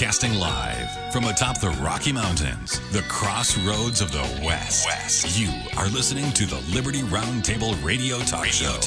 Broadcasting live from atop the Rocky Mountains, the crossroads of the West. You are listening to the Liberty Roundtable Radio Talk Show.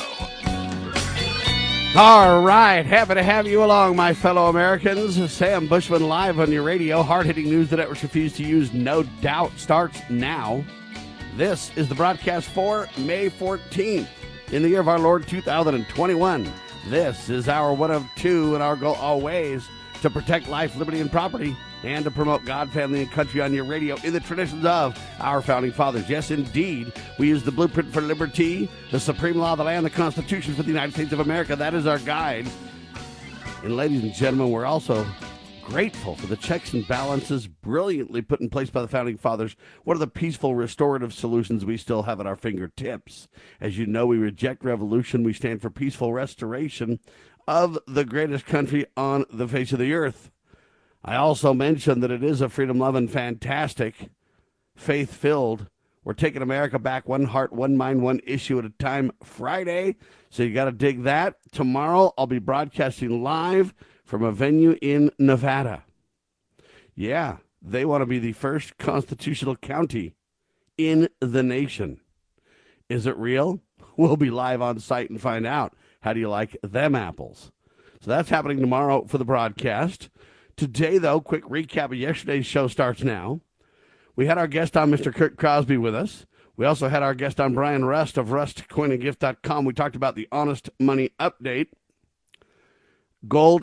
All right, happy to have you along, my fellow Americans. Sam Bushman live on your radio. Hard-hitting news the networks refuse to use, no doubt, starts now. This is the broadcast for May 14th in the year of our Lord 2021. This is our one of two, and our goal always to protect life, liberty, and property, and to promote God, family, and country on your radio in the traditions of our founding fathers. Yes, indeed, we use the blueprint for liberty, the supreme law of the land, the Constitution for the United States of America. That is our guide. And ladies and gentlemen, we're also grateful for the checks and balances brilliantly put in place by the founding fathers. What are the peaceful, restorative solutions we still have at our fingertips? As you know, we reject revolution. We stand for peaceful restoration of the greatest country on the face of the earth. I also mentioned that it is a freedom-loving, fantastic, faith-filled, we're taking America back, one heart, one mind, one issue at a time Friday. So you got to dig that. Tomorrow I'll be broadcasting live from a venue in Nevada. Yeah, they want to be the first constitutional county in the nation. Is it real? We'll be live on site and find out. How do you like them apples? So that's happening tomorrow for the broadcast. Today, though, quick recap of yesterday's show starts now. We had our guest on, Mr. Kurt Crosby, with us. We also had our guest on, Brian Rust of RustCoinandGift.com. We talked about the Honest Money Update. Gold,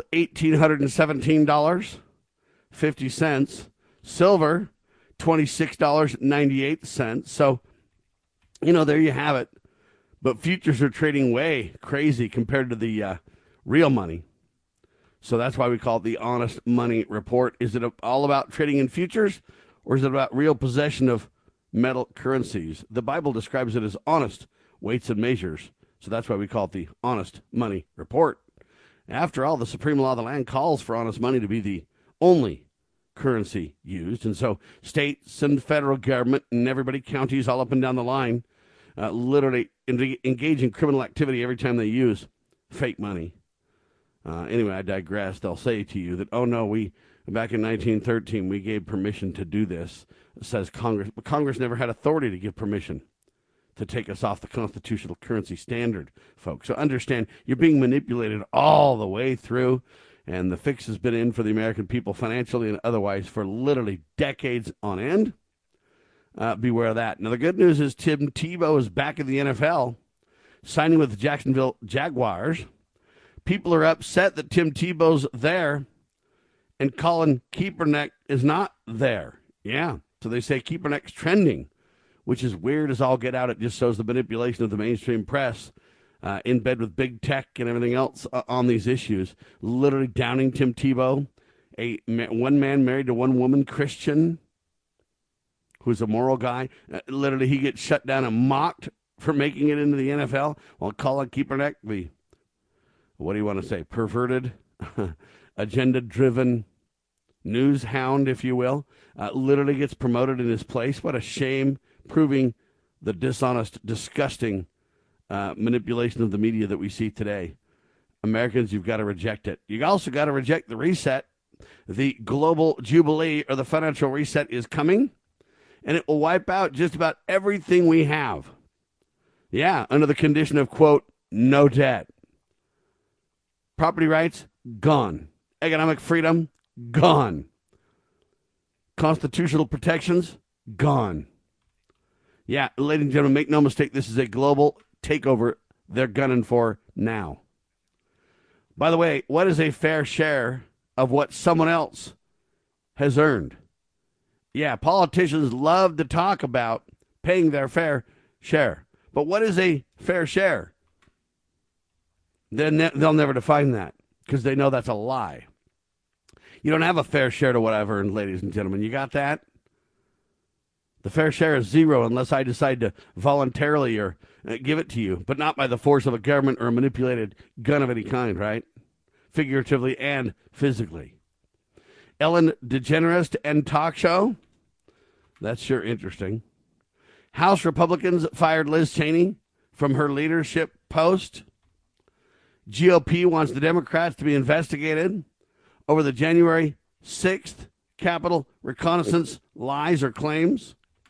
$1,817.50. Silver, $26.98. So, there you have it. But futures are trading way crazy compared to the real money. So that's why we call it the Honest Money Report. Is it all about trading in futures, or is it about real possession of metal currencies? The Bible describes it as honest weights and measures. So that's why we call it the Honest Money Report. After all, the supreme law of the land calls for honest money to be the only currency used. And so states and federal government and everybody, counties all up and down the line, literally engage in criminal activity every time they use fake money. Anyway, I digress. They'll say to you that, oh, no, back in 1913, we gave permission to do this, says Congress. But Congress never had authority to give permission to take us off the constitutional currency standard, folks. So understand, you're being manipulated all the way through, and the fix has been in for the American people financially and otherwise for literally decades on end. Beware of that. Now, the good news is Tim Tebow is back in the NFL, signing with the Jacksonville Jaguars. People are upset that Tim Tebow's there and Colin Kaepernick is not there. Yeah, so they say Kaepernick's trending, which is weird as all get out. It just shows the manipulation of the mainstream press in bed with big tech and everything else on these issues. Literally downing Tim Tebow, one man married to one woman, Christian, who's a moral guy. Literally, he gets shut down and mocked for making it into the NFL, while Colin Kaepernick, the, what do you want to say, perverted, agenda-driven news hound, if you will, literally gets promoted in his place. What a shame, proving the dishonest, disgusting manipulation of the media that we see today. Americans, you've got to reject it. You also got to reject the reset. The global jubilee, or the financial reset, is coming. And it will wipe out just about everything we have. Yeah, under the condition of, quote, no debt. Property rights, gone. Economic freedom, gone. Constitutional protections, gone. Yeah, ladies and gentlemen, make no mistake, this is a global takeover they're gunning for now. By the way, what is a fair share of what someone else has earned? Yeah, politicians love to talk about paying their fair share. But what is a fair share? They'll never define that because they know that's a lie. You don't have a fair share to what I've earned, ladies and gentlemen. You got that? The fair share is zero unless I decide to voluntarily or give it to you, but not by the force of a government or a manipulated gun of any kind, right? Figuratively and physically. Ellen DeGeneres and talk show. That's sure interesting. House Republicans fired Liz Cheney from her leadership post. GOP wants the Democrats to be investigated over the January sixth Capitol reconnaissance lies or claims.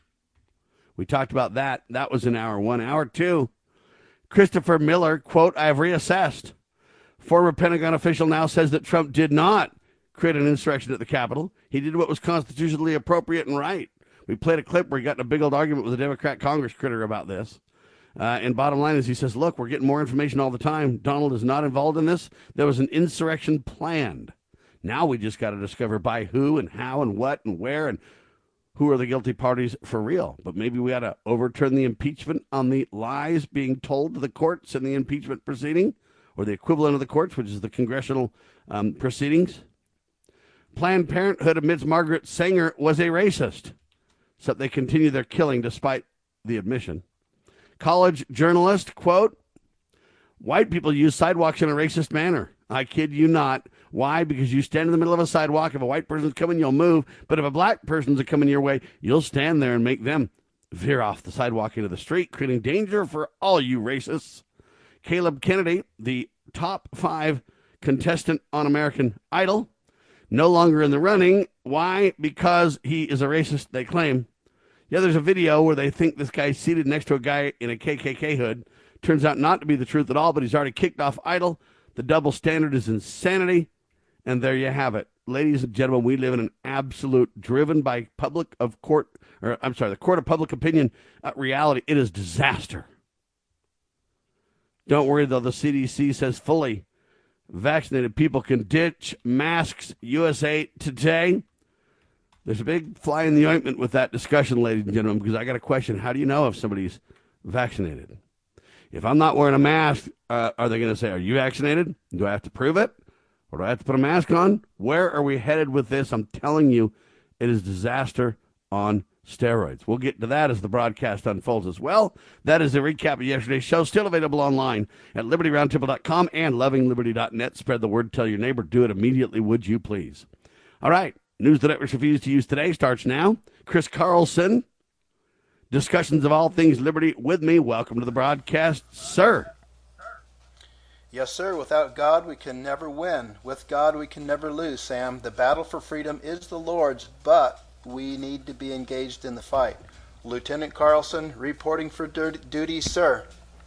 We talked about that. That was in hour one. Hour two, Christopher Miller, quote, I have reassessed. Former Pentagon official now says that Trump did not create an insurrection at the Capitol. He did what was constitutionally appropriate and right. We played a clip where he got in a big old argument with a Democrat Congress critter about this. And bottom line is he says, look, we're getting more information all the time. Donald is not involved in this. There was an insurrection planned. Now we just got to discover by who and how and what and where and who are the guilty parties for real. But maybe we ought to overturn the impeachment on the lies being told to the courts in the impeachment proceeding, or the equivalent of the courts, which is the congressional proceedings. Planned Parenthood admits Margaret Sanger was a racist, except they continue their killing despite the admission. College journalist, quote, white people use sidewalks in a racist manner. I kid you not. Why? Because you stand in the middle of a sidewalk. If a white person's coming, you'll move. But if a black person's coming your way, you'll stand there and make them veer off the sidewalk into the street, creating danger for all you racists. Caleb Kennedy, the top 5 contestant on American Idol, no longer in the running. Why? Because he is a racist, they claim. Yeah, there's a video where they think this guy's seated next to a guy in a KKK hood. Turns out not to be the truth at all, but he's already kicked off Idol. The double standard is insanity. And there you have it. Ladies and gentlemen, we live in an absolute driven by the court of public opinion reality. It is disaster. Don't worry, though. The CDC says fully vaccinated people can ditch masks. USA Today. There's a big fly in the ointment with that discussion, ladies and gentlemen, because I got a question. How do you know if somebody's vaccinated? If I'm not wearing a mask, are they going to say, are you vaccinated? Do I have to prove it? Or do I have to put a mask on? Where are we headed with this? I'm telling you, it is disaster on steroids. We'll get to that as the broadcast unfolds as well. That is a recap of yesterday's show, still available online at libertyroundtable.com and lovingliberty.net. Spread the word. Tell your neighbor. Do it immediately, would you please? All right. News the networks refuse to use today starts now. Chris Carlson, discussions of all things liberty with me. Welcome to the broadcast, sir. Yes, sir. Without God, we can never win. With God, we can never lose, Sam. The battle for freedom is the Lord's, but we need to be engaged in the fight. Lieutenant Carlson, reporting for duty, sir.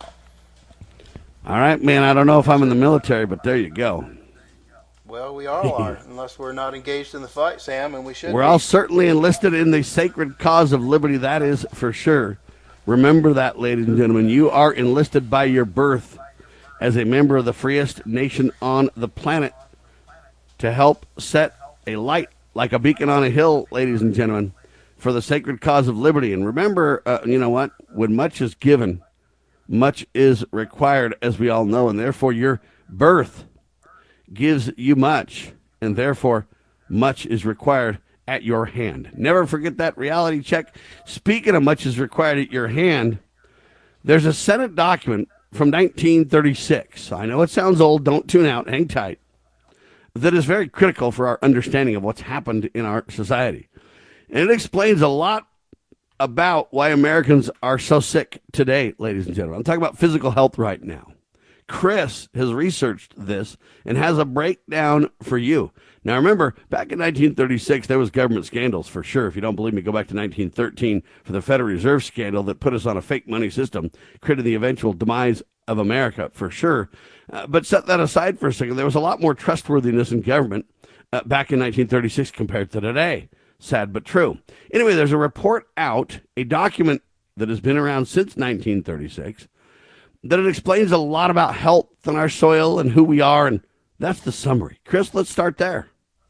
All right, man. I don't know if I'm in the military, but there you go. Well, we all are, unless we're not engaged in the fight, Sam, and we should We're all certainly enlisted in the sacred cause of liberty, that is for sure. Remember that, ladies and gentlemen. You are enlisted by your birth as a member of the freest nation on the planet to help set a light like a beacon on a hill, ladies and gentlemen, for the sacred cause of liberty. And remember, you know what? When much is given, much is required, as we all know, and therefore your birth gives you much, and therefore much is required at your hand. Never forget that reality check. Speaking of much is required at your hand, there's a Senate document from 1936. I know it sounds old. Don't tune out. Hang tight. That is very critical for our understanding of what's happened in our society. And it explains a lot about why Americans are so sick today, ladies and gentlemen. I'm talking about physical health right now. Chris has researched this and has a breakdown for you. Now, remember, back in 1936, there was government scandals for sure. If you don't believe me, go back to 1913 for the Federal Reserve scandal that put us on a fake money system, created the eventual demise of America for sure. But set that aside for a second. There was a lot more trustworthiness in government back in 1936 compared to today. Sad but true. Anyway, there's a report out, a document that has been around since 1936, that it explains a lot about health and our soil and who we are, and that's the summary. Chris, let's start there.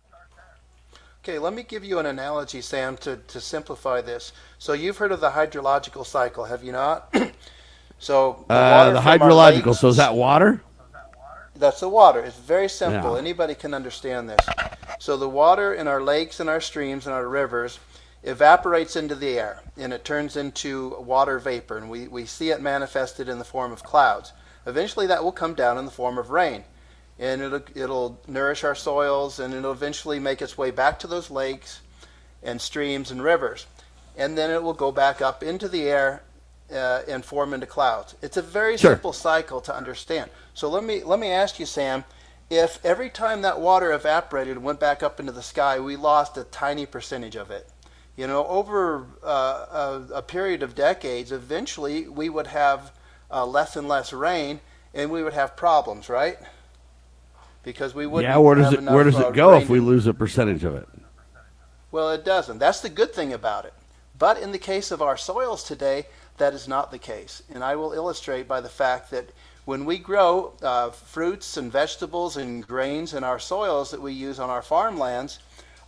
Okay, let me give you an analogy, Sam, to simplify this. So you've heard of the hydrological cycle, have you not? So the hydrological, lakes, so is that water? That's the water. It's very simple. Yeah. Anybody can understand this. So the water in our lakes and our streams and our rivers evaporates into the air, and it turns into water vapor, and we see it manifested in the form of clouds. Eventually that will come down in the form of rain, and it'll nourish our soils, and it'll eventually make its way back to those lakes and streams and rivers, and then it will go back up into the air and form into clouds. It's a very simple cycle to understand. So let me ask you, Sam, if every time that water evaporated and went back up into the sky, we lost a tiny percentage of it. Over a period of decades, eventually we would have less and less rain, and we would have problems, right? Because we wouldn't. Yeah, where does have it enough, where does it go rain if we lose a percentage of it? Well, it doesn't. That's the good thing about it. But in the case of our soils today, that is not the case. And I will illustrate by the fact that when we grow fruits and vegetables and grains in our soils that we use on our farmlands,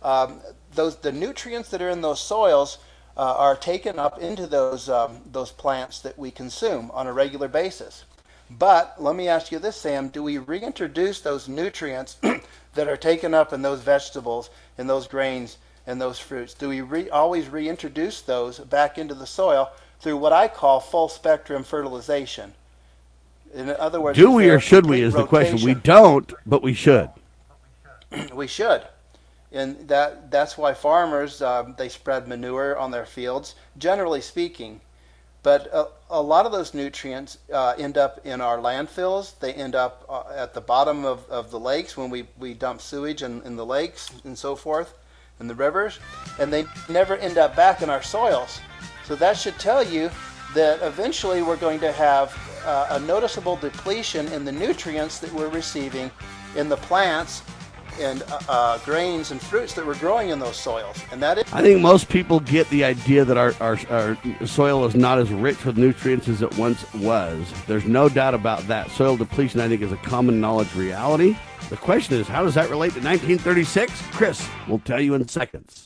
the nutrients that are in those soils are taken up into those plants that we consume on a regular basis. But let me ask you this, Sam: do we reintroduce those nutrients that are taken up in those vegetables and those grains and those fruits? Do we always reintroduce those back into the soil through what I call full spectrum fertilization? In other words, do we or should we is the question. We don't, but we should. We should. And that's why farmers, they spread manure on their fields, generally speaking. But a lot of those nutrients end up in our landfills. They end up at the bottom of the lakes when we dump sewage in the lakes and so forth, in the rivers. And they never end up back in our soils. So that should tell you that eventually we're going to have a noticeable depletion in the nutrients that we're receiving in the plants and grains and fruits that we're growing in those soils. And that is, I think most people get the idea that our soil is not as rich with nutrients as it once was. There's no doubt about that. Soil depletion, I think, is a common knowledge reality. The question is, how does that relate to 1936? Chris will tell you in seconds.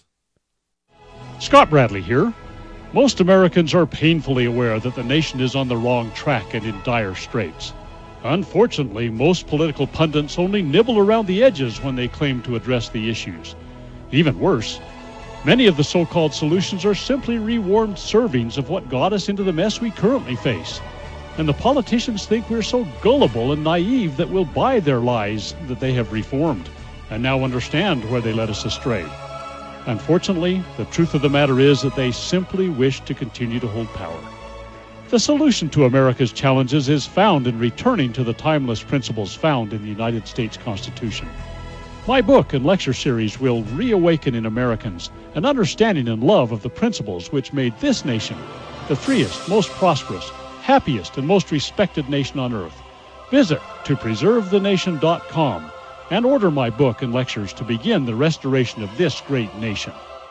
Scott Bradley here. Most Americans are painfully aware that the nation is on the wrong track and in dire straits. Unfortunately, most political pundits only nibble around the edges when they claim to address the issues. Even worse, many of the so-called solutions are simply rewarmed servings of what got us into the mess we currently face. And the politicians think we're so gullible and naive that we'll buy their lies that they have reformed, and now understand where they led us astray. Unfortunately, the truth of the matter is that they simply wish to continue to hold power. The solution to America's challenges is found in returning to the timeless principles found in the United States Constitution. My book and lecture series will reawaken in Americans an understanding and love of the principles which made this nation the freest, most prosperous, happiest, and most respected nation on earth. Visit topreservethenation.com and order my book and lectures to begin the restoration of this great nation.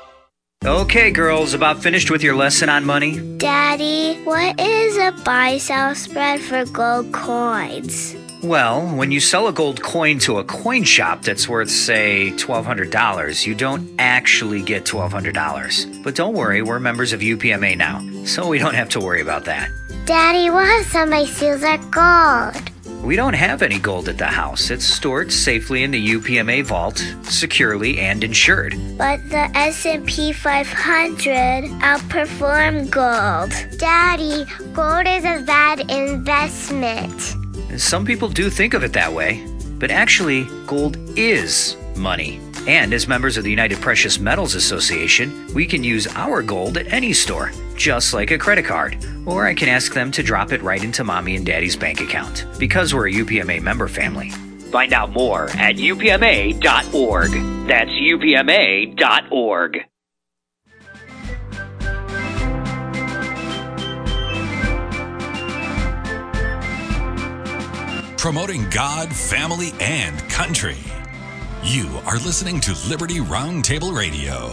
Okay, girls, about finished with your lesson on money? Daddy, what is a buy-sell spread for gold coins? Well, when you sell a gold coin to a coin shop that's worth, say, $1,200, you don't actually get $1,200. But don't worry, we're members of UPMA now, so we don't have to worry about that. Daddy, what if somebody steals our gold? We don't have any gold at the house. It's stored safely in the UPMA vault, securely and insured. But the S&P 500 outperformed gold. Daddy, gold is a bad investment. Some people do think of it that way, but actually, gold is money. And as members of the United Precious Metals Association, we can use our gold at any store, just like a credit card. Or I can ask them to drop it right into Mommy and Daddy's bank account, because we're a UPMA member family. Find out more at upma.org. That's upma.org. Promoting God, family, and country. You are listening to Liberty Roundtable Radio.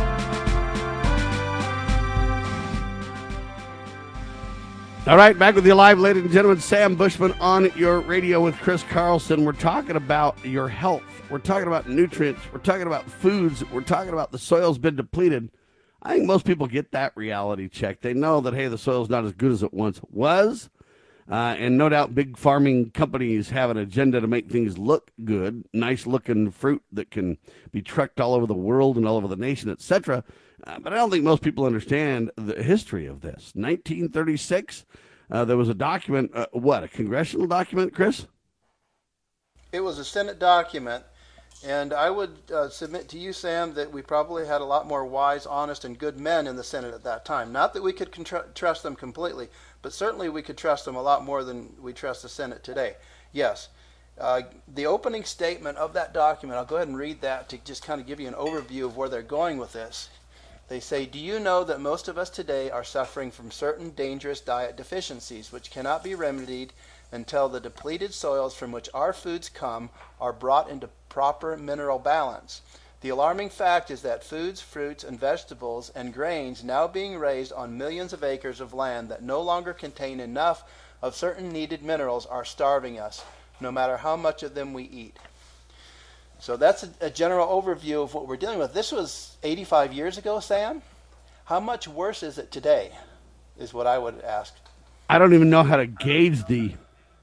All right, back with you live, ladies and gentlemen. Sam Bushman on your radio with Chris Carlson. We're talking about your health. We're talking about nutrients. We're talking about foods. We're talking about the soil's been depleted. I think most people get that reality check. They know that, hey, the soil's not as good as it once was. And no doubt big farming companies have an agenda to make things look good, nice-looking fruit that can be trucked all over the world and all over the nation, etc. But I don't think most people understand the history of this. 1936, there was a document, a congressional document, Chris? It was a Senate document, and I would submit to you, Sam, that we probably had a lot more wise, honest, and good men in the Senate at that time. Not that we could trust them completely, but certainly we could trust them a lot more than we trust the Senate today. Yes. The opening statement of that document, I'll go ahead and read that to just kind of give you an overview of where they're going with this. They say, do you know that most of us today are suffering from certain dangerous diet deficiencies which cannot be remedied until the depleted soils from which our foods come are brought into proper mineral balance? The alarming fact is that foods, fruits, and vegetables and grains now being raised on millions of acres of land that no longer contain enough of certain needed minerals are starving us, no matter how much of them we eat. So that's a general overview of what we're dealing with. This was 85 years ago, Sam. How much worse is it today, is what I would ask. I don't even know how to gauge the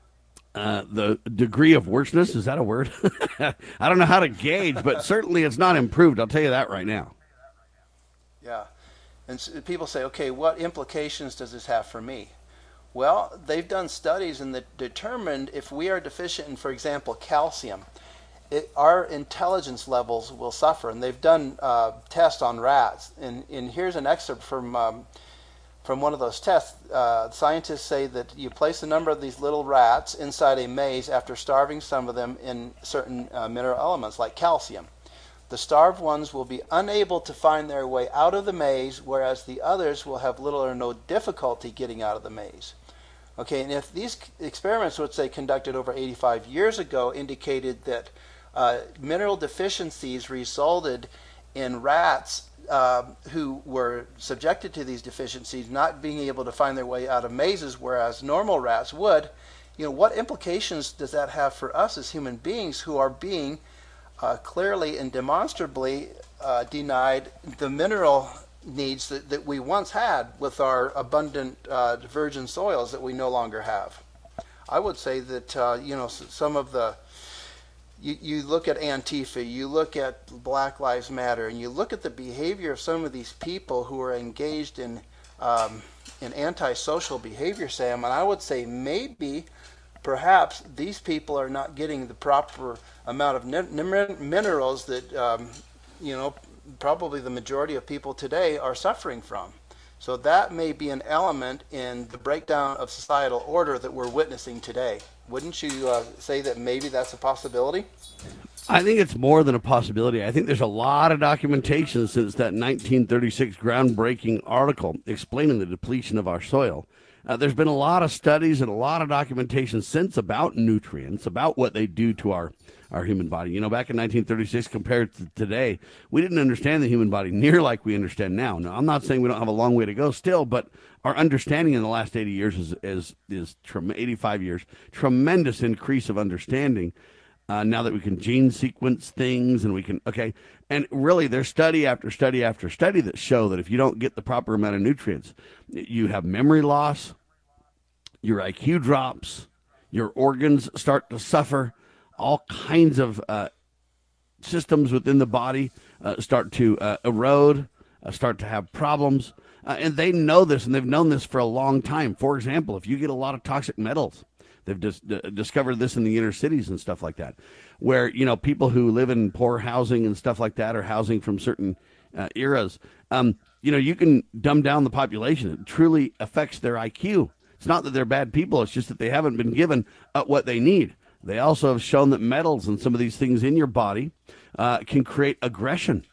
degree of worseness. Is that a word? I don't know how to gauge, but certainly it's not improved. I'll tell you that right now. Yeah. And so people say, okay, what implications does this have for me? Well, they've done studies and determined if we are deficient in, for example, calcium, our intelligence levels will suffer. And they've done tests on rats. And here's an excerpt from one of those tests. Scientists say that you place a number of these little rats inside a maze after starving some of them in certain mineral elements like calcium. The starved ones will be unable to find their way out of the maze, whereas the others will have little or no difficulty getting out of the maze. Okay, and if these experiments, which they conducted over 85 years ago, indicated that mineral deficiencies resulted in rats who were subjected to these deficiencies not being able to find their way out of mazes, whereas normal rats would, what implications does that have for us as human beings who are being clearly and demonstrably denied the mineral needs that we once had with our abundant virgin soils that we no longer have? I would say that, some of the you look at Antifa, you look at Black Lives Matter, and you look at the behavior of some of these people who are engaged in antisocial behavior, Sam, and I would say perhaps these people are not getting the proper amount of minerals that, probably the majority of people today are suffering from. So that may be an element in the breakdown of societal order that we're witnessing today. Wouldn't you say that maybe that's a possibility? I think it's more than a possibility. I think there's a lot of documentation since that 1936 groundbreaking article explaining the depletion of our soil. There's been a lot of studies and a lot of documentation since about nutrients, about what they do to our human body. Back in 1936 compared to today, we didn't understand the human body near like we understand now. Now, I'm not saying we don't have a long way to go still, but our understanding in the last 80 years is 85 years, tremendous increase of understanding. Now that we can gene sequence things and we can, and really there's study after study after study that show that if you don't get the proper amount of nutrients, you have memory loss, your IQ drops, your organs start to suffer, all kinds of systems within the body start to erode, start to have problems. And they know this, and they've known this for a long time. For example, if you get a lot of toxic metals, they've discovered this in the inner cities and stuff like that, where, people who live in poor housing and stuff like that, or housing from certain eras, you can dumb down the population. It truly affects their IQ. It's not that they're bad people. It's just that they haven't been given what they need. They also have shown that metals and some of these things in your body can create aggression,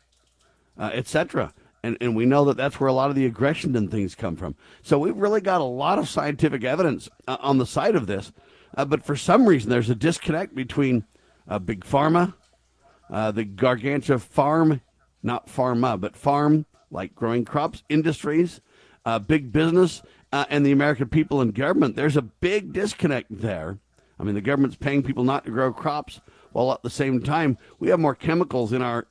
etc. And we know that that's where a lot of the aggression and things come from. So we've really got a lot of scientific evidence on the side of this. But for some reason, there's a disconnect between Big Pharma, the Gargantua farm, not pharma, but farm, like growing crops, industries, big business, and the American people and government. There's a big disconnect there. I mean, the government's paying people not to grow crops, while at the same time, we have more chemicals in our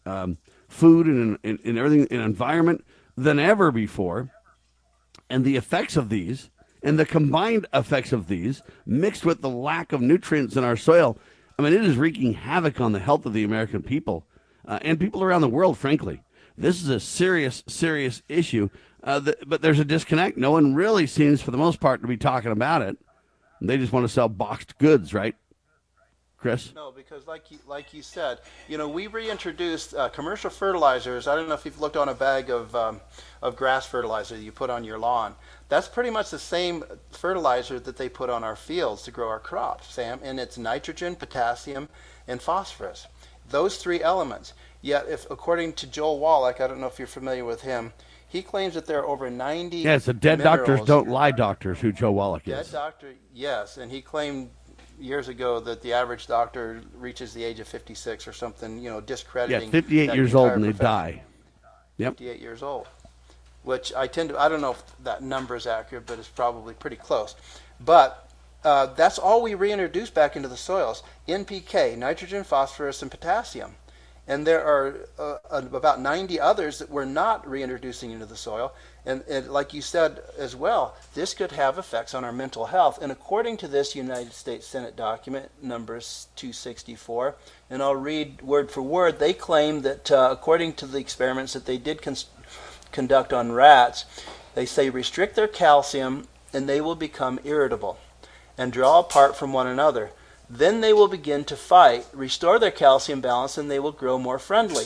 food and in everything, in environment than ever before. And the effects of these, and the combined effects of these, mixed with the lack of nutrients in our soil, I mean, it is wreaking havoc on the health of the American people and people around the world, frankly. This is a serious, serious issue, but there's a disconnect. No one really seems, for the most part, to be talking about it. They just want to sell boxed goods, right? Chris? No, because like you said, we reintroduced commercial fertilizers. I don't know if you've looked on a bag of grass fertilizer that you put on your lawn. That's pretty much the same fertilizer that they put on our fields to grow our crops, Sam, and it's nitrogen, potassium, and phosphorus. Those three elements. Yet, if according to Joel Wallach, I don't know if you're familiar with him, he claims that there are over 90 Yeah, it's the Dead minerals. Doctors Don't Lie Doctors who Joe Wallach is. Dead doctor, yes, and he claimed years ago that the average doctor reaches the age of 56 or something, discrediting. Yeah, 58 years old and they die. Yep. 58 years old, which I don't know if that number is accurate, but it's probably pretty close. But that's all we reintroduced back into the soils: NPK, nitrogen, phosphorus, and potassium. And there are about 90 others that we're not reintroducing into the soil. And like you said as well, this could have effects on our mental health. And according to this United States Senate document, number 264, and I'll read word for word, they claim that according to the experiments that they did conduct on rats, they say restrict their calcium and they will become irritable and draw apart from one another. Then they will begin to fight, restore their calcium balance, and they will grow more friendly.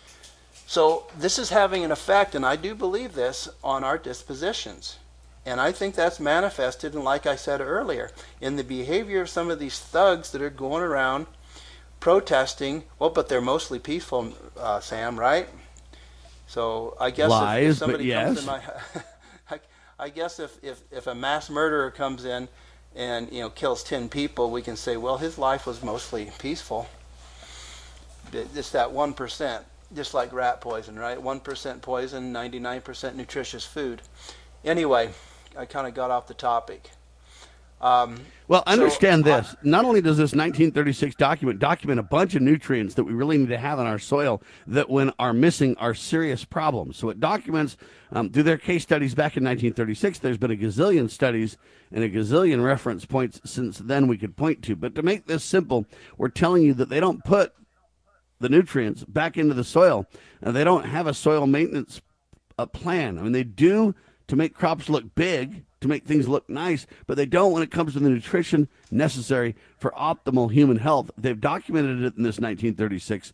So this is having an effect, and I do believe this, on our dispositions. And I think that's manifested, and like I said earlier, in the behavior of some of these thugs that are going around protesting. Well, but they're mostly peaceful, Sam, right? So I guess lies, if somebody but yes. comes in my I guess if a mass murderer comes in and kills 10 people, we can say, well, his life was mostly peaceful. It's that 1%, just like rat poison, right? 1% poison, 99% nutritious food. Anyway, I kind of got off the topic. Well, understand this. Not only does this 1936 document a bunch of nutrients that we really need to have in our soil that when are missing are serious problems. So it documents, through their case studies back in 1936, there's been a gazillion studies and a gazillion reference points since then we could point to. But to make this simple, we're telling you that they don't put the nutrients back into the soil. They don't have a soil maintenance plan. I mean, they do to make crops look big, to make things look nice, but they don't when it comes to the nutrition necessary for optimal human health. They've documented it in this 1936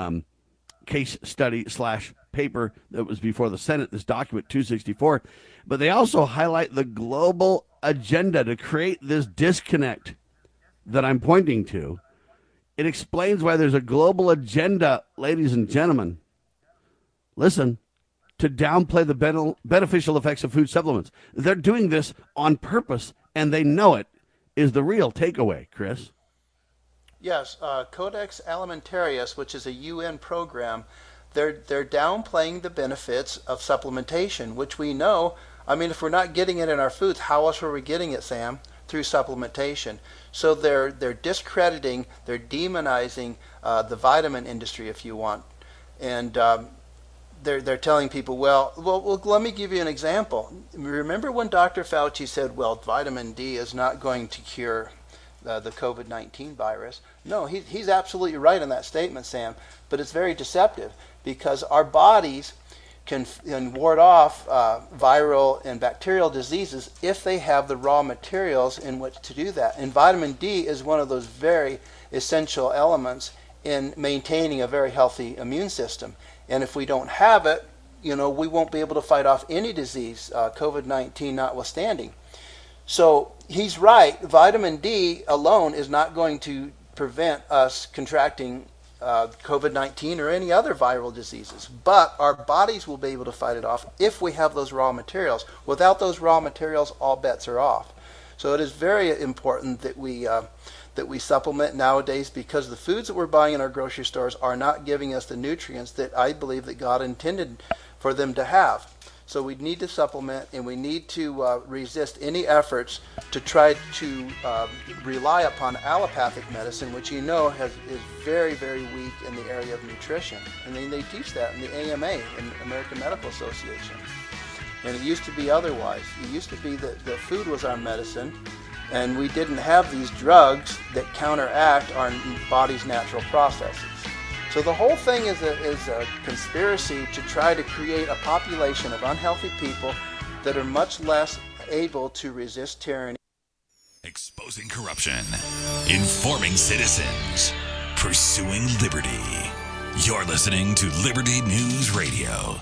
case study / paper that was before the Senate, this document 264. But they also highlight the global agenda to create this disconnect that I'm pointing to. It explains why there's a global agenda, ladies and gentlemen. Listen, to downplay the beneficial effects of food supplements. They're doing this on purpose, and they know it, is the real takeaway, Chris. Yes, Codex Alimentarius, which is a UN program, they're downplaying the benefits of supplementation, which we know. I mean, if we're not getting it in our foods, how else are we getting it, Sam? Through supplementation. So they're discrediting, they're demonizing the vitamin industry, if you want, and they're telling people, well, let me give you an example. Remember when Dr. Fauci said, well, vitamin D is not going to cure the COVID-19 virus? No, he's absolutely right in that statement, Sam, but it's very deceptive because our bodies can ward off viral and bacterial diseases if they have the raw materials in which to do that. And vitamin D is one of those very essential elements in maintaining a very healthy immune system. And if we don't have it, we won't be able to fight off any disease, COVID-19 notwithstanding. So he's right. Vitamin D alone is not going to prevent us contracting COVID-19 or any other viral diseases. But our bodies will be able to fight it off if we have those raw materials. Without those raw materials, all bets are off. So it is very important that we supplement nowadays, because the foods that we're buying in our grocery stores are not giving us the nutrients that I believe that God intended for them to have. So we need to supplement, and we need to resist any efforts to try to rely upon allopathic medicine, which is very, very weak in the area of nutrition. And then they teach that in the AMA, in the American Medical Association. And it used to be otherwise. It used to be that the food was our medicine, and we didn't have these drugs that counteract our body's natural processes. So the whole thing is a conspiracy to try to create a population of unhealthy people that are much less able to resist tyranny. Exposing corruption, informing citizens, pursuing liberty. You're listening to Liberty News Radio.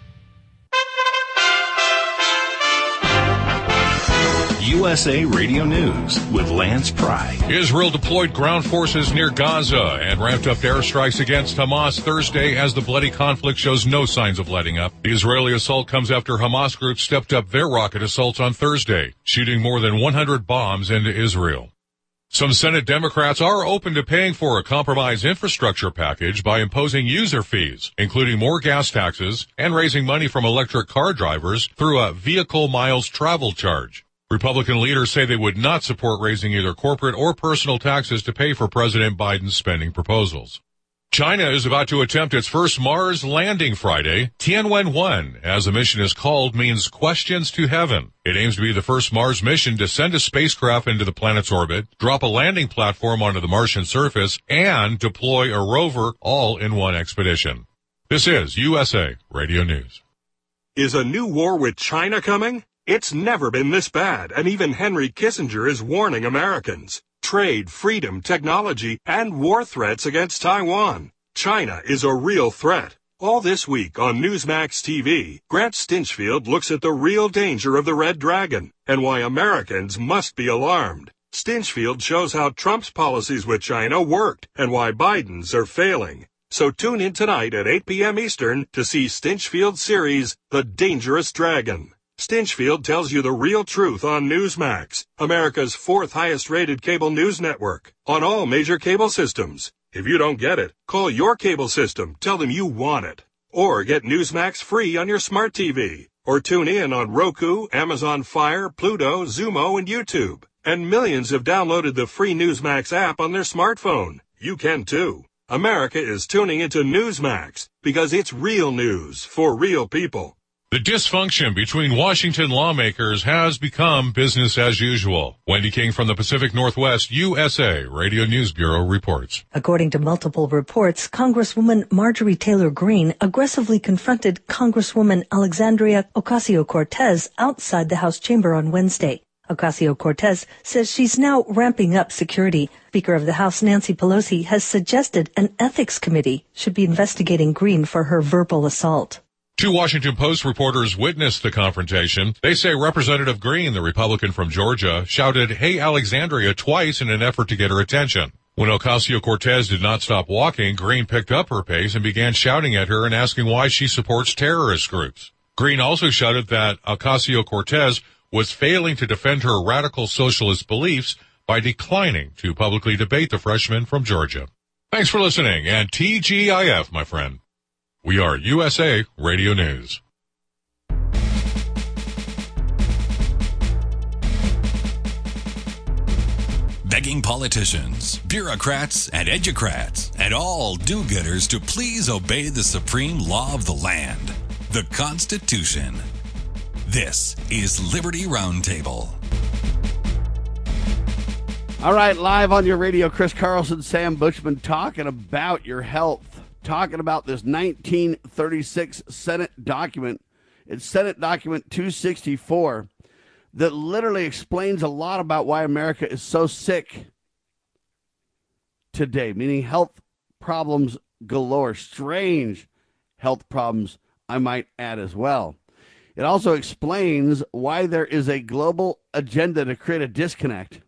USA Radio News with Lance Pry. Israel deployed ground forces near Gaza and ramped up airstrikes against Hamas Thursday as the bloody conflict shows no signs of letting up. The Israeli assault comes after Hamas groups stepped up their rocket assaults on Thursday, shooting more than 100 bombs into Israel. Some Senate Democrats are open to paying for a compromise infrastructure package by imposing user fees, including more gas taxes and raising money from electric car drivers through a vehicle miles travel charge. Republican leaders say they would not support raising either corporate or personal taxes to pay for President Biden's spending proposals. China is about to attempt its first Mars landing Friday. Tianwen-1, as the mission is called, means questions to heaven. It aims to be the first Mars mission to send a spacecraft into the planet's orbit, drop a landing platform onto the Martian surface, and deploy a rover all in one expedition. This is USA Radio News. Is a new war with China coming? It's never been this bad, and even Henry Kissinger is warning Americans. Trade, freedom, technology, and war threats against Taiwan. China is a real threat. All this week on Newsmax TV, Grant Stinchfield looks at the real danger of the Red Dragon and why Americans must be alarmed. Stinchfield shows how Trump's policies with China worked and why Biden's are failing. So tune in tonight at 8 p.m. Eastern to see Stinchfield's series, The Dangerous Dragon. Stinchfield tells you the real truth on Newsmax, America's fourth highest-rated cable news network, on all major cable systems. If you don't get it, call your cable system, tell them you want it. Or get Newsmax free on your smart TV. Or tune in on Roku, Amazon Fire, Pluto, Zumo, and YouTube. And millions have downloaded the free Newsmax app on their smartphone. You can too. America is tuning into Newsmax because it's real news for real people. The dysfunction between Washington lawmakers has become business as usual. Wendy King from the Pacific Northwest USA Radio News Bureau reports. According to multiple reports, Congresswoman Marjorie Taylor Greene aggressively confronted Congresswoman Alexandria Ocasio-Cortez outside the House chamber on Wednesday. Ocasio-Cortez says she's now ramping up security. Speaker of the House Nancy Pelosi has suggested an ethics committee should be investigating Greene for her verbal assault. Two Washington Post reporters witnessed the confrontation. They say Representative Greene, the Republican from Georgia, shouted, "Hey, Alexandria," twice in an effort to get her attention. When Ocasio-Cortez did not stop walking, Greene picked up her pace and began shouting at her and asking why she supports terrorist groups. Greene also shouted that Ocasio-Cortez was failing to defend her radical socialist beliefs by declining to publicly debate the freshman from Georgia. Thanks for listening, and TGIF, my friend. We are USA Radio News. Begging politicians, bureaucrats, and educrats, and all do-gooders to please obey the supreme law of the land, the Constitution. This is Liberty Roundtable. All right, live on your radio, Chris Carlson, Sam Bushman, talking about your health. Talking about this 1936 Senate document. It's Senate Document 264 that literally explains a lot about why America is so sick today, meaning health problems galore, strange health problems, I might add as well. It also explains why there is a global agenda to create a disconnect,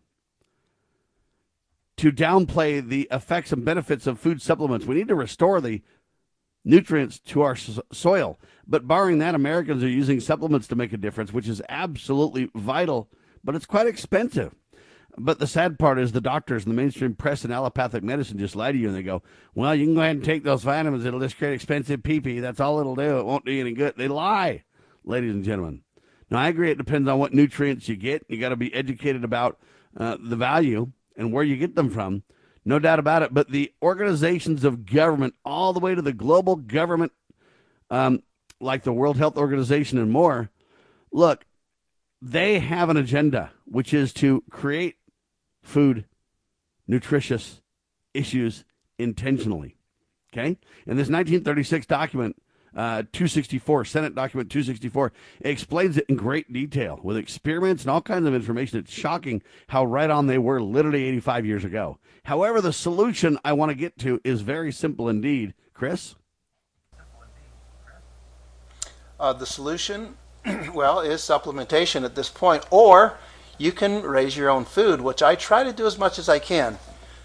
to downplay the effects and benefits of food supplements. We need to restore the nutrients to our soil. But barring that, Americans are using supplements to make a difference, which is absolutely vital, but it's quite expensive. But the sad part is the doctors and the mainstream press and allopathic medicine just lie to you, and they go, well, you can go ahead and take those vitamins. It'll just create expensive pee-pee. That's all it'll do. It won't do you any good. They lie, ladies and gentlemen. Now, I agree it depends on what nutrients you get. You got to be educated about the value and where you get them from, no doubt about it. But the organizations of government, all the way to the global government, like the World Health Organization and more, look, they have an agenda, which is to create food, nutritious issues intentionally, okay? And this 1936 document 264, Senate Document 264. It explains it in great detail with experiments and all kinds of information. It's shocking how right on they were literally 85 years ago. However, the solution I want to get to is very simple indeed. Chris? The solution, well, is supplementation at this point, or you can raise your own food, which I try to do as much as I can.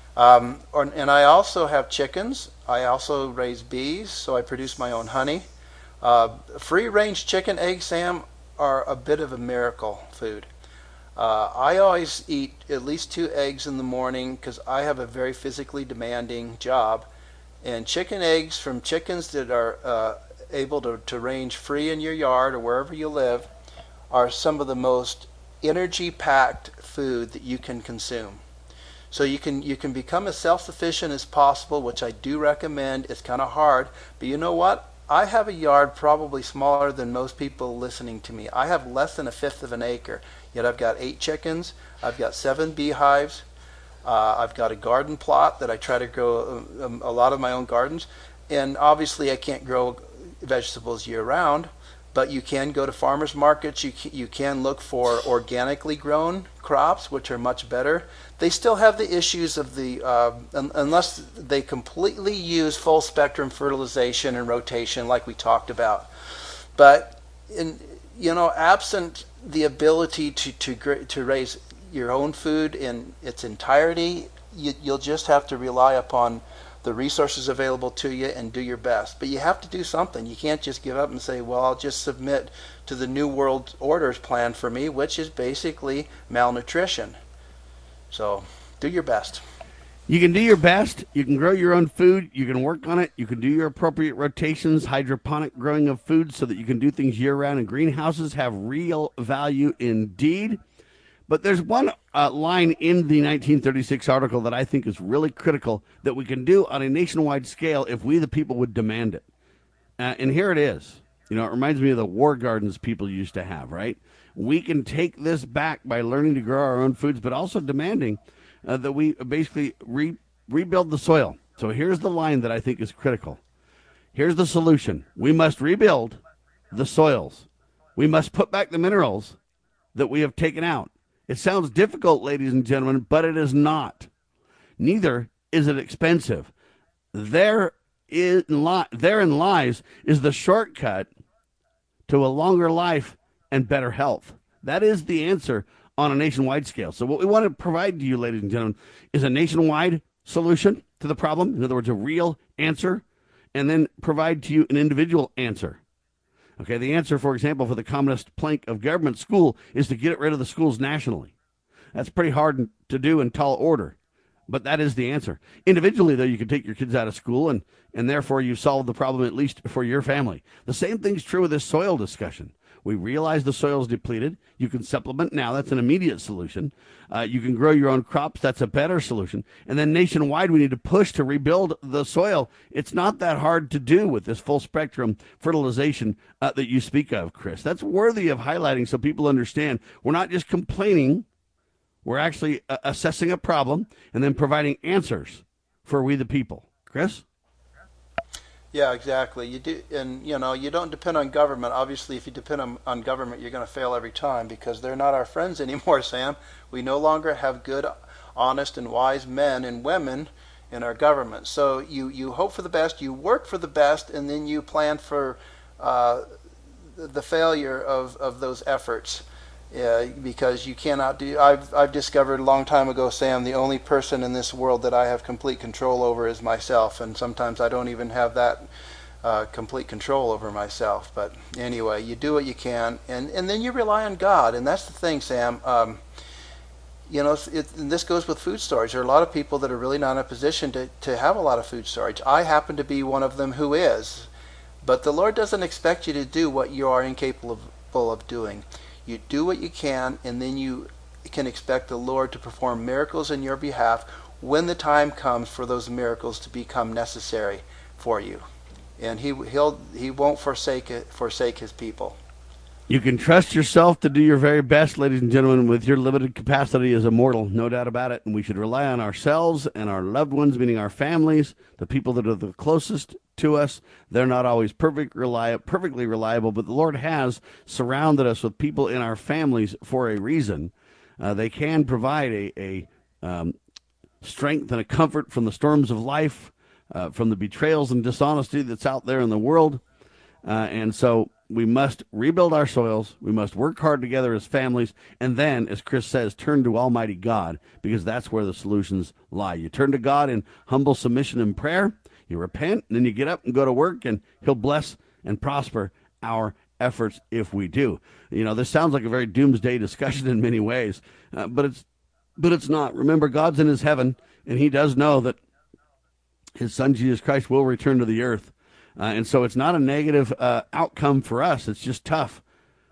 And I also have chickens. I also raise bees, so I produce my own honey. Free-range chicken eggs, Sam, are a bit of a miracle food. I always eat at least 2 eggs in the morning because I have a very physically demanding job. And chicken eggs from chickens that are able to range free in your yard or wherever you live are some of the most energy-packed food that you can consume. So you can become as self-sufficient as possible, which I do recommend. It's kind of hard, but you know what? I have a yard probably smaller than most people listening to me. I have less than 1/5 of an acre, yet I've got 8 chickens, I've got 7 beehives, I've got a garden plot that I try to grow a lot of my own gardens, and obviously I can't grow vegetables year-round, but you can go to farmers markets, you can look for organically grown crops, which are much better. They still have the issues of the, unless they completely use full spectrum fertilization and rotation like we talked about. But, absent the ability to raise your own food in its entirety, you'll just have to rely upon the resources available to you and do your best. But you have to do something. You can't just give up and say, well, I'll just submit to the New World Order's plan for me, which is basically malnutrition. So do your best. You can do your best. You can grow your own food. You can work on it. You can do your appropriate rotations, hydroponic growing of food so that you can do things year-round. And greenhouses have real value indeed. But there's one line in the 1936 article that I think is really critical that we can do on a nationwide scale if we, the people, would demand it. And here it is. It reminds me of the war gardens people used to have, right? We can take this back by learning to grow our own foods, but also demanding that we basically rebuild the soil. So here's the line that I think is critical. Here's the solution. We must rebuild the soils. We must put back the minerals that we have taken out. It sounds difficult, ladies and gentlemen, but it is not. Neither is it expensive. Therein lies is the shortcut to a longer life and better health. That is the answer on a nationwide scale. So what we want to provide to you, ladies and gentlemen, is a nationwide solution to the problem. In other words, a real answer, and then provide to you an individual answer. Okay, the answer, for example, for the communist plank of government school is to get rid of the schools nationally. That's pretty hard to do in tall order, but that is the answer. Individually, though, you can take your kids out of school, and therefore you've solved the problem, at least for your family. The same thing's true with this soil discussion. We realize the soil is depleted. You can supplement now. That's an immediate solution. You can grow your own crops. That's a better solution. And then nationwide, we need to push to rebuild the soil. It's not that hard to do with this full spectrum fertilization that you speak of, Chris. That's worthy of highlighting so people understand. We're not just complaining. We're actually assessing a problem and then providing answers for we the people. Chris? Yeah, exactly. You do, and you don't depend on government. Obviously, if you depend on government, you're going to fail every time because they're not our friends anymore, Sam. We no longer have good, honest, and wise men and women in our government. So you hope for the best, you work for the best, and then you plan for the failure of those efforts. Because you cannot do. I've discovered a long time ago, Sam, the only person in this world that I have complete control over is myself, and sometimes I don't even have that complete control over myself. But anyway, you do what you can, and then you rely on God, and that's the thing, Sam. And this goes with food storage. There are a lot of people that are really not in a position to have a lot of food storage. I happen to be one of them who is, but the Lord doesn't expect you to do what you are incapable of doing. You do what you can, and then you can expect the Lord to perform miracles in your behalf when the time comes for those miracles to become necessary for you. And He won't forsake His people. You can trust yourself to do your very best, ladies and gentlemen, with your limited capacity as a mortal, no doubt about it. And we should rely on ourselves and our loved ones, meaning our families, the people that are the closest to us. They're not always perfectly reliable, but the Lord has surrounded us with people in our families for a reason. They can provide a strength and a comfort from the storms of life, from the betrayals and dishonesty that's out there in the world. And so we must rebuild our soils. We must work hard together as families. And then, as Chris says, turn to Almighty God, because that's where the solutions lie. You turn to God in humble submission and prayer. You repent, and then you get up and go to work, and he'll bless and prosper our efforts if we do. You know, this sounds like a very doomsday discussion in many ways, but it's not. Remember, God's in his heaven, and he does know that his son, Jesus Christ, will return to the earth. And so it's not a negative outcome for us. It's just tough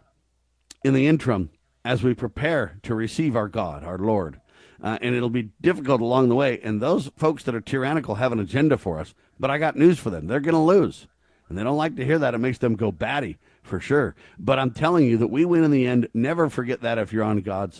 in the interim as we prepare to receive our God, our Lord. And it'll be difficult along the way. And those folks that are tyrannical have an agenda for us. But I got news for them. They're going to lose. And they don't like to hear that. It makes them go batty, for sure. But I'm telling you that we win in the end. Never forget that if you're on God's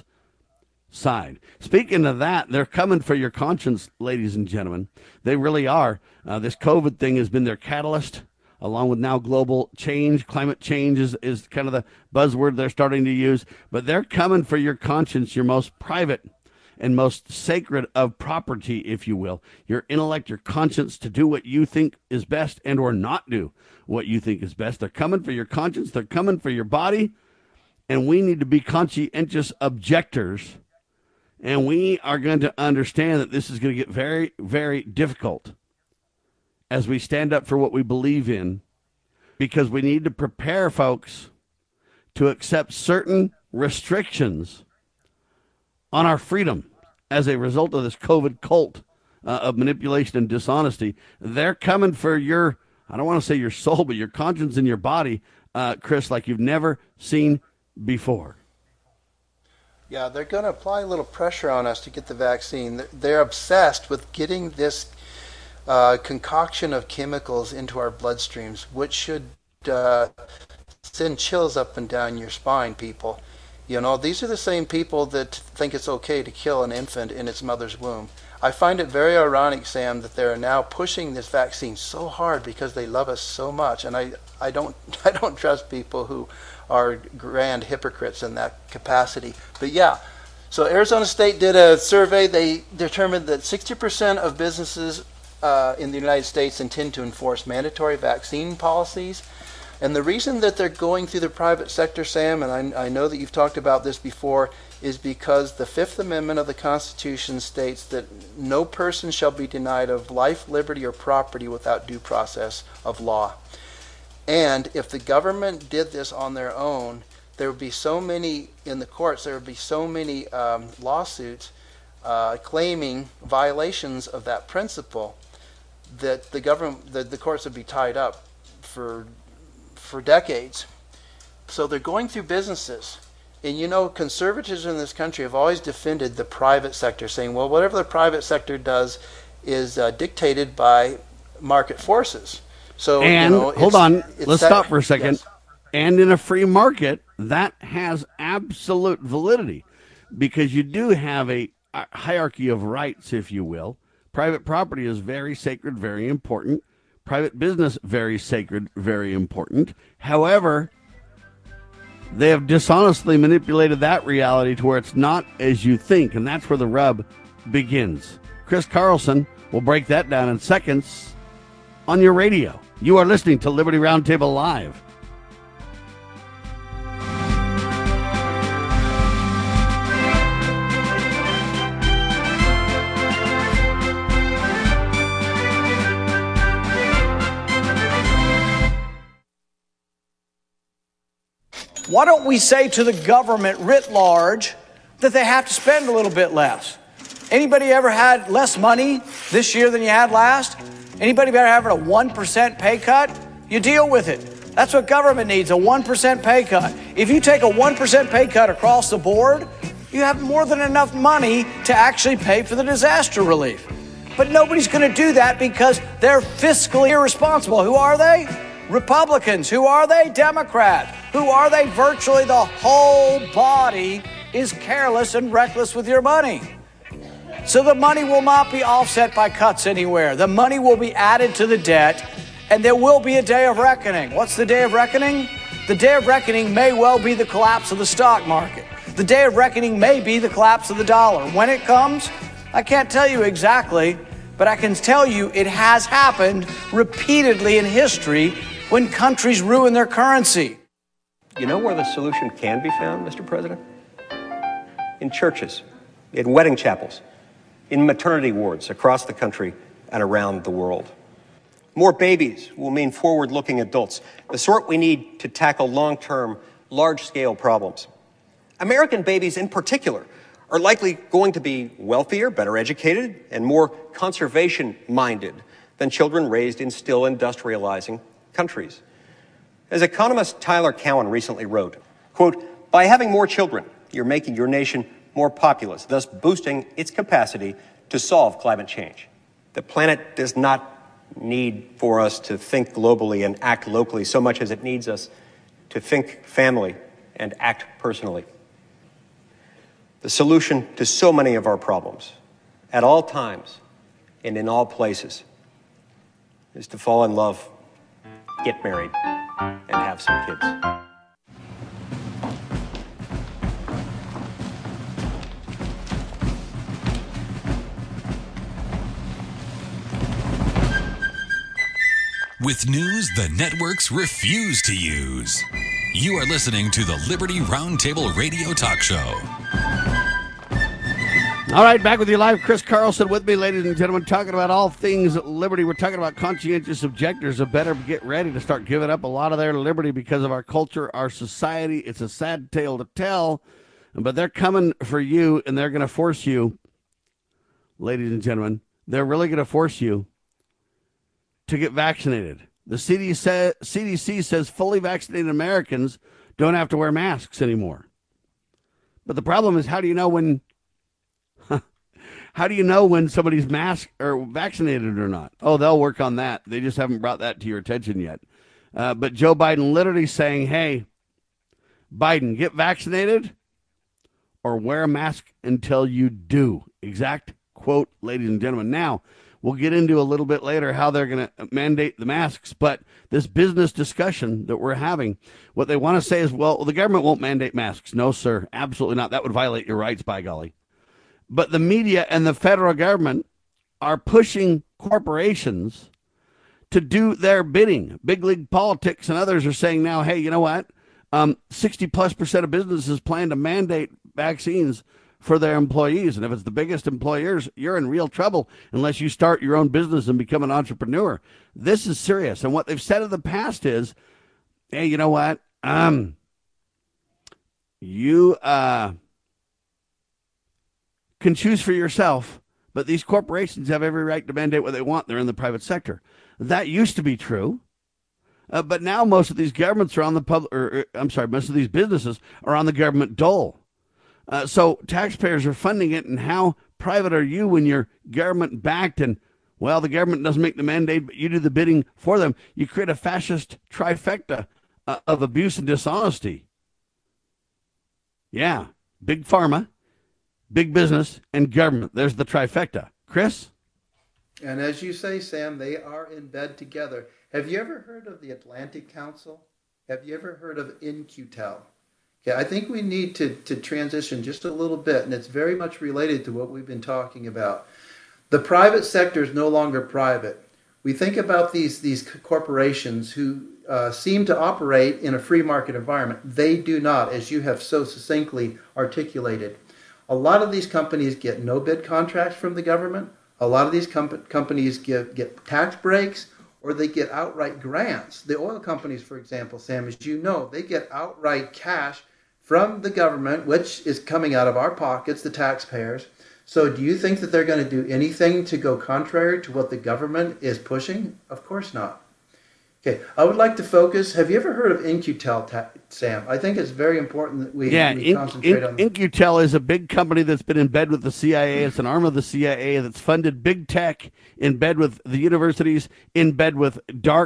side. Speaking of that, they're coming for your conscience, ladies and gentlemen. They really are. This COVID thing has been their catalyst, along with now global change. Climate change is kind of the buzzword they're starting to use. But they're coming for your conscience, your most private and most sacred of property, if you will. Your intellect, your conscience, to do what you think is best and or not do what you think is best. They're coming for your conscience. They're coming for your body. And we need to be conscientious objectors. And we are going to understand that this is going to get very, very difficult as we stand up for what we believe in, because we need to prepare folks to accept certain restrictions on our freedom as a result of this COVID cult of manipulation and dishonesty. They're coming for your, I don't want to say your soul, but your conscience and your body, Chris, like you've never seen before. Yeah, they're going to apply a little pressure on us to get the vaccine. They're obsessed with getting this concoction of chemicals into our bloodstreams, which should send chills up and down your spine, people. You know, these are the same people that think it's okay to kill an infant in its mother's womb. I find it very ironic, Sam, that they're now pushing this vaccine so hard because they love us so much, and I don't trust people who are grand hypocrites in that capacity. But yeah, so Arizona State did a survey. They determined that 60% of businesses in the United States intend to enforce mandatory vaccine policies. And the reason that they're going through the private sector, Sam, and I know that you've talked about this before, is because the Fifth Amendment of the Constitution states that no person shall be denied of life, liberty, or property without due process of law. And if the government did this on their own, there would be so many in the courts, there would be so many lawsuits claiming violations of that principle that the courts would be tied up for decades. So they're going through businesses. And you know, conservatives in this country have always defended the private sector, saying, well, whatever the private sector does is dictated by market forces. So, and you know, hold on, let's stop for a second. Yes. And in a free market, that has absolute validity, because you do have a hierarchy of rights, if you will. Private property is very sacred, very important. Private business, very sacred, very important. However, they have dishonestly manipulated that reality to where it's not as you think, and that's where the rub begins. Chris Carlson will break that down in seconds on your radio. You are listening to Liberty Roundtable Live. Why don't we say to the government writ large that they have to spend a little bit less? Anybody ever had less money this year than you had last? Anybody ever having a 1% pay cut? You deal with it. That's what government needs, a 1% pay cut. If you take a 1% pay cut across the board, you have more than enough money to actually pay for the disaster relief. But nobody's going to do that because they're fiscally irresponsible. Who are they? Republicans. Who are they? Democrats. Who are they? Virtually the whole body is careless and reckless with your money. So the money will not be offset by cuts anywhere. The money will be added to the debt, and there will be a day of reckoning. What's the day of reckoning? The day of reckoning may well be the collapse of the stock market. The day of reckoning may be the collapse of the dollar. When it comes, I can't tell you exactly, but I can tell you it has happened repeatedly in history when countries ruin their currency. You know where the solution can be found, Mr. President? In churches, in wedding chapels, in maternity wards across the country and around the world. More babies will mean forward-looking adults, the sort we need to tackle long-term, large-scale problems. American babies in particular are likely going to be wealthier, better educated, and more conservation-minded than children raised in still industrializing countries. As economist Tyler Cowen recently wrote, quote, "By having more children, you're making your nation more populous, thus boosting its capacity to solve climate change. The planet does not need for us to think globally and act locally so much as it needs us to think family and act personally. The solution to so many of our problems, at all times and in all places, is to fall in love, get married, and have some kids." With news the networks refuse to use. You are listening to the Liberty Roundtable Radio Talk Show. All right, back with you live. Chris Carlson with me, ladies and gentlemen, talking about all things liberty. We're talking about conscientious objectors who better get ready to start giving up a lot of their liberty because of our culture, our society. It's a sad tale to tell, but they're coming for you, and they're going to force you, ladies and gentlemen, they're really going to force you to get vaccinated. The CDC says fully vaccinated Americans don't have to wear masks anymore. But the problem is, how do you know when somebody's masked or vaccinated or not? Oh, they'll work on that. They just haven't brought that to your attention yet. But Joe Biden literally saying, hey, Biden, get vaccinated or wear a mask until you do. Exact quote, ladies and gentlemen. Now, we'll get into a little bit later how they're going to mandate the masks, but this business discussion that we're having, what they want to say is, well, the government won't mandate masks. No, sir, absolutely not. That would violate your rights, by golly. But the media and the federal government are pushing corporations to do their bidding. Big league politics and others are saying now, hey, you know what? 60+% of businesses plan to mandate vaccines for their employees. And if it's the biggest employers, you're in real trouble unless you start your own business and become an entrepreneur. This is serious. And what they've said in the past is, hey, you know what? You can choose for yourself, but these corporations have every right to mandate what they want. They're in the private sector. That used to be true. But now most of these governments are on the most of these businesses are on the government dole. So taxpayers are funding it, and how private are you when you're government backed and, well, the government doesn't make the mandate, but you do the bidding for them? You create a fascist trifecta of abuse and dishonesty. Yeah, big pharma, big business, and government. There's the trifecta. Chris? And as you say, Sam, they are in bed together. Have you ever heard of the Atlantic Council? Have you ever heard of In-Q-Tel? Okay, I think we need to transition just a little bit, and it's very much related to what we've been talking about. The private sector is no longer private. We think about these corporations who seem to operate in a free market environment. They do not, as you have so succinctly articulated. A lot of these companies get no-bid contracts from the government. A lot of these companies get tax breaks, or they get outright grants. The oil companies, for example, Sam, as you know, they get outright cash from the government, which is coming out of our pockets, the taxpayers. So do you think that they're going to do anything to go contrary to what the government is pushing? Of course not. Okay, I would like to focus. Have you ever heard of In-Q-Tel, Sam? I think it's very important that we concentrate on that. In-Q-Tel is a big company that's been in bed with the CIA. It's an arm of the CIA that's funded big tech, in bed with the universities, in bed with dark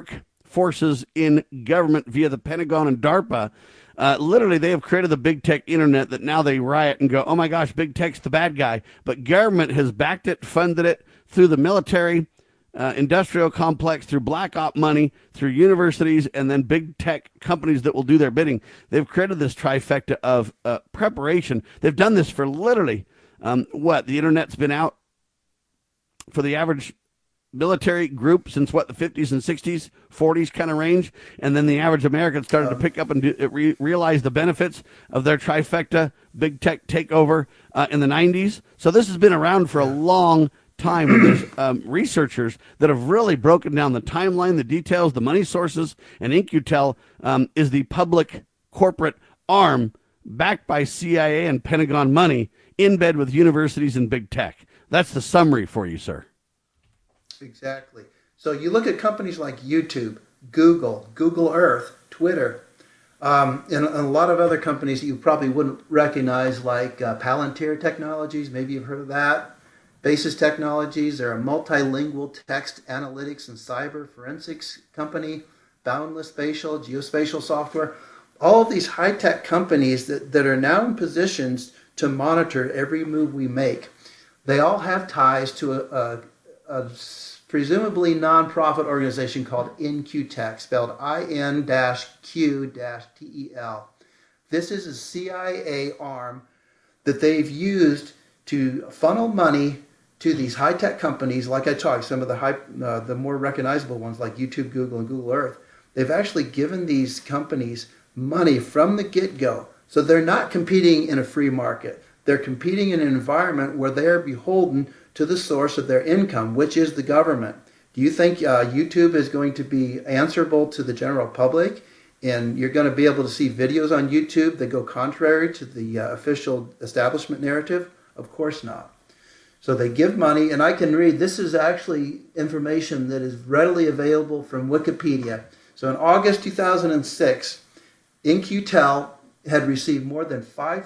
forces in government via the Pentagon and DARPA. Literally, they have created the big tech internet that now they riot and go, oh my gosh, big tech's the bad guy. But government has backed it, funded it through the military, industrial complex, through black op money, through universities, and then big tech companies that will do their bidding. They've created this trifecta of preparation. They've done this for literally, the internet's been out for the average military group since the 50s and 60s, 40s kind of range. And then the average American started to pick up and realize the benefits of their trifecta big tech takeover in the 90s. So this has been around for a long time. And there's researchers that have really broken down the timeline, the details, the money sources, and In-Q-Tel is the public corporate arm backed by CIA and Pentagon money in bed with universities and big tech. That's the summary for you, sir. Exactly. So you look at companies like YouTube, Google Earth, Twitter, and a lot of other companies that you probably wouldn't recognize, like Palantir Technologies. Maybe you've heard of that. Basis Technologies. They're a multilingual text analytics and cyber forensics company. Boundless Spatial, geospatial software. All of these high-tech companies that are now in positions to monitor every move we make. They all have ties to a presumably non-profit organization called In-Q-Tel, spelled IN-Q-TEL. This is a CIA arm that they've used to funnel money to these high-tech companies, like I talked, some of the more recognizable ones like YouTube, Google, and Google Earth. They've actually given these companies money from the get-go. So they're not competing in a free market. They're competing in an environment where they are beholden to the source of their income, which is the government. Do you think YouTube is going to be answerable to the general public, and you're going to be able to see videos on YouTube that go contrary to the official establishment narrative? Of course not. So they give money, and I can read. This is actually information that is readily available from Wikipedia. So in August 2006, In-Q-Tel had received more than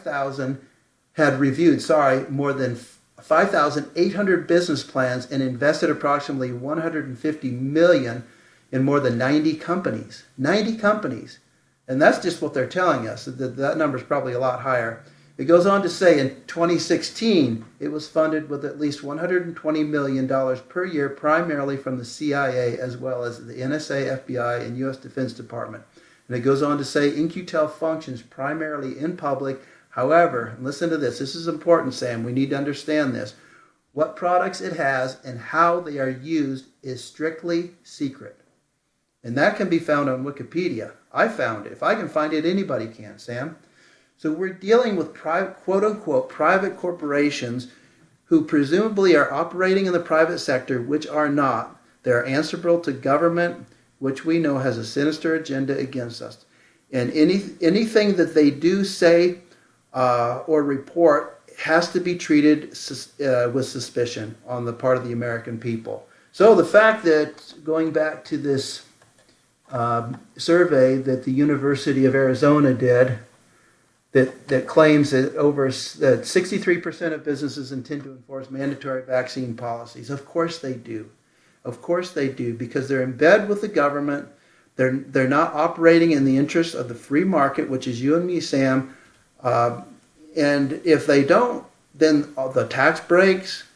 5,800 business plans and invested approximately $150 million in more than 90 companies. 90 companies. And that's just what they're telling us. That number is probably a lot higher. It goes on to say in 2016, it was funded with at least $120 million per year, primarily from the CIA, as well as the NSA, FBI, and U.S. Defense Department. And it goes on to say In-Q-Tel functions primarily in public. However, listen to this. This is important, Sam. We need to understand this. What products it has and how they are used is strictly secret. And that can be found on Wikipedia. I found it. If I can find it, anybody can, Sam. So we're dealing with quote-unquote private corporations who presumably are operating in the private sector, which are not. They're answerable to government, which we know has a sinister agenda against us. And anything that they do say or report has to be treated with suspicion on the part of the American people. So the fact that, going back to this survey that the University of Arizona did, that claims that 63% of businesses intend to enforce mandatory vaccine policies. Of course they do. Of course they do, because they're in bed with the government. They're not operating in the interest of the free market, which is you and me, Sam. And if they don't, then the tax breaks,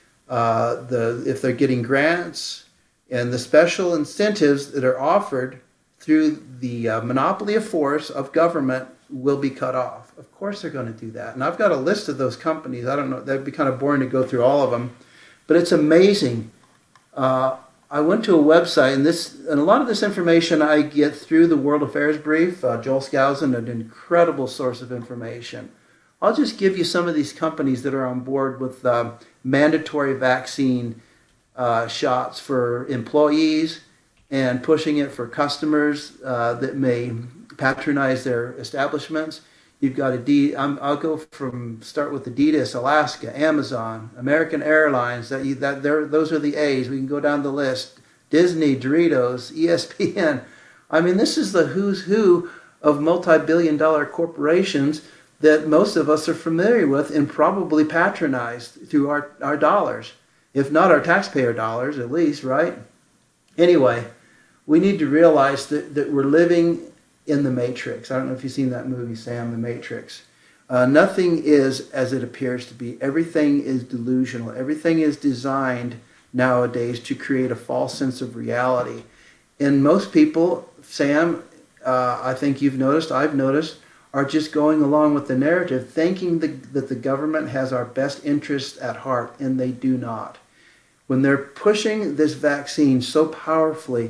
if they're getting grants, and the special incentives that are offered through the monopoly of force of government will be cut off. Of course they're going to do that. And I've got a list of those companies. I don't know, that'd be kind of boring to go through all of them. But it's amazing. I went to a website, and a lot of this information I get through the World Affairs Brief. Joel Skousen, an incredible source of information. I'll just give you some of these companies that are on board with mandatory vaccine shots for employees and pushing it for customers that may patronize their establishments. You've got I'll start with Adidas, Alaska, Amazon, American Airlines. Those are the A's. We can go down the list. Disney, Doritos, ESPN. I mean, this is the who's who of multi-billion-dollar corporations that most of us are familiar with and probably patronized through our dollars, if not our taxpayer dollars, at least, right? Anyway, we need to realize that we're living in the Matrix. I don't know if you've seen that movie, Sam, The Matrix. Nothing is as it appears to be. Everything is delusional. Everything is designed nowadays to create a false sense of reality. And most people, Sam, I think you've noticed, I've noticed, are just going along with the narrative, thinking that the government has our best interests at heart, and they do not. When they're pushing this vaccine so powerfully,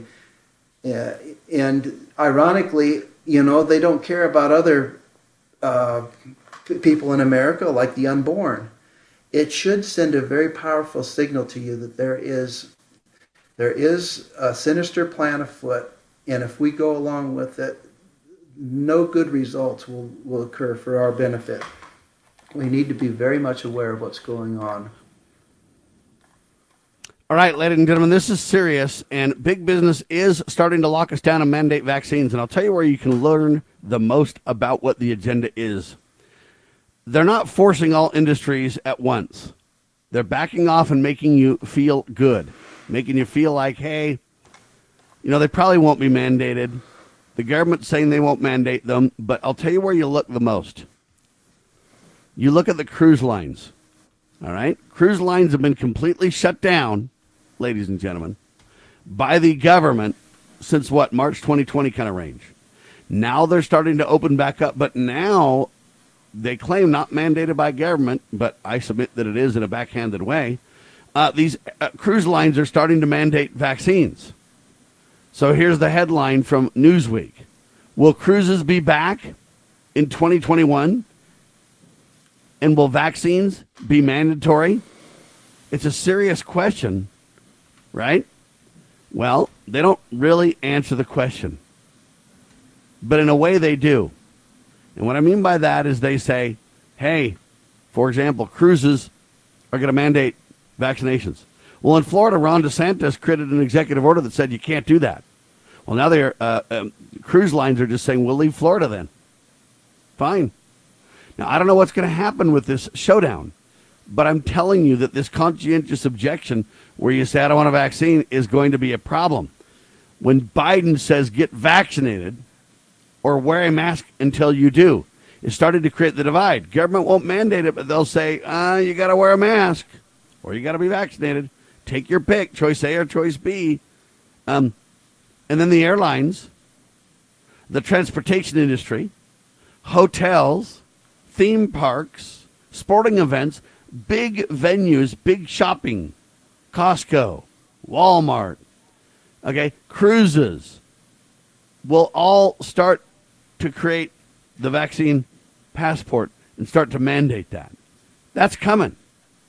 and ironically, they don't care about other people in America, like the unborn. It should send a very powerful signal to you that there is a sinister plan afoot, and if we go along with it, no good results will occur for our benefit. We need to be very much aware of what's going on. All right, ladies and gentlemen, this is serious, and big business is starting to lock us down and mandate vaccines, and I'll tell you where you can learn the most about what the agenda is. They're not forcing all industries at once. They're backing off and making you feel good, making you feel like, hey, they probably won't be mandated. The government's saying they won't mandate them, but I'll tell you where you look the most. You look at the cruise lines, all right? Cruise lines have been completely shut down, ladies and gentlemen, by the government since March 2020 kind of range. Now they're starting to open back up, but now they claim not mandated by government, but I submit that it is in a backhanded way. These cruise lines are starting to mandate vaccines. So here's the headline from Newsweek. Will cruises be back in 2021? And will vaccines be mandatory? It's a serious question, right? Well, they don't really answer the question. But in a way they do. And what I mean by that is they say, hey, for example, cruises are going to mandate vaccinations. Well, in Florida, Ron DeSantis created an executive order that said you can't do that. Well, now they're cruise lines are just saying, we'll leave Florida then. Fine. Now, I don't know what's going to happen with this showdown, but I'm telling you that this conscientious objection where you say, I don't want a vaccine, is going to be a problem. When Biden says get vaccinated or wear a mask until you do, it started to create the divide. Government won't mandate it, but they'll say, you got to wear a mask or you got to be vaccinated. Take your pick, choice A or choice B. And then the airlines, the transportation industry, hotels, theme parks, sporting events, big venues, big shopping, Costco, Walmart, cruises will all start to create the vaccine passport and start to mandate that. That's coming.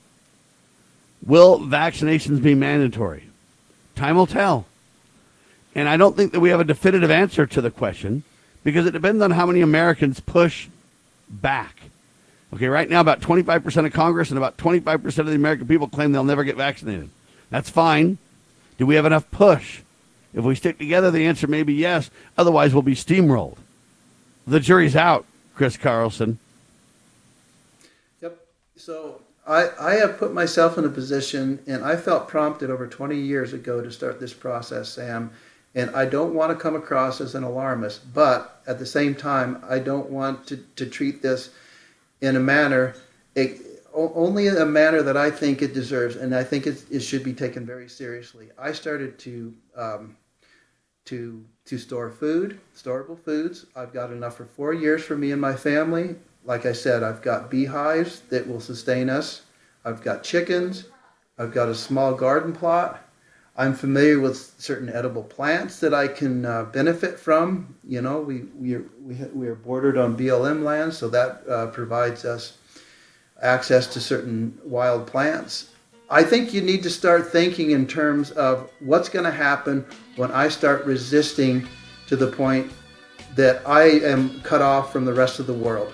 Will vaccinations be mandatory? Time will tell. And I don't think that we have a definitive answer to the question because it depends on how many Americans push back. Okay, right now about 25% of Congress and about 25% of the American people claim they'll never get vaccinated. That's fine. Do we have enough push? If we stick together, the answer may be yes. Otherwise, we'll be steamrolled. The jury's out, Chris Carlson. Yep. So I have put myself in a position, and I felt prompted over 20 years ago to start this process, Sam. And I don't want to come across as an alarmist, but at the same time, I don't want to treat this in a manner, only a manner that I think it deserves, and I think it should be taken very seriously. I started to store food, storable foods. I've got enough for 4 years for me and my family. Like I said, I've got beehives that will sustain us. I've got chickens. I've got a small garden plot. I'm familiar with certain edible plants that I can benefit from. We are bordered on BLM land, so that provides us access to certain wild plants. I think you need to start thinking in terms of what's going to happen when I start resisting to the point that I am cut off from the rest of the world.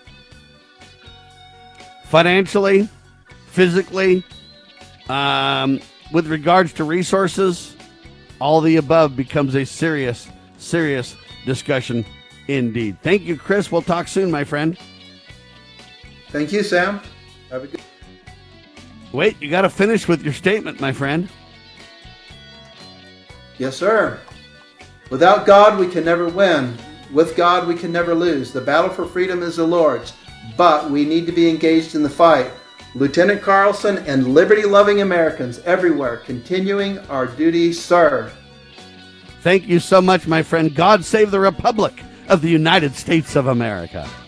Financially, physically, with regards to resources, all the above becomes a serious, serious discussion indeed. Thank you, Chris. We'll talk soon, my friend. Thank you, Sam. Have a good... Wait, you got to finish with your statement, my friend. Yes, sir. Without God, we can never win. With God, we can never lose. The battle for freedom is the Lord's, but we need to be engaged in the fight. Lieutenant Carlson and liberty-loving Americans everywhere, continuing our duty, sir. Thank you so much, my friend. God save the Republic of the United States of America.